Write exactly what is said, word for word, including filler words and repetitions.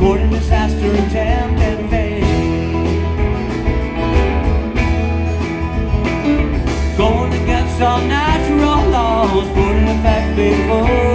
courting disaster, attempt and fate. Going against all natural laws, put in effect before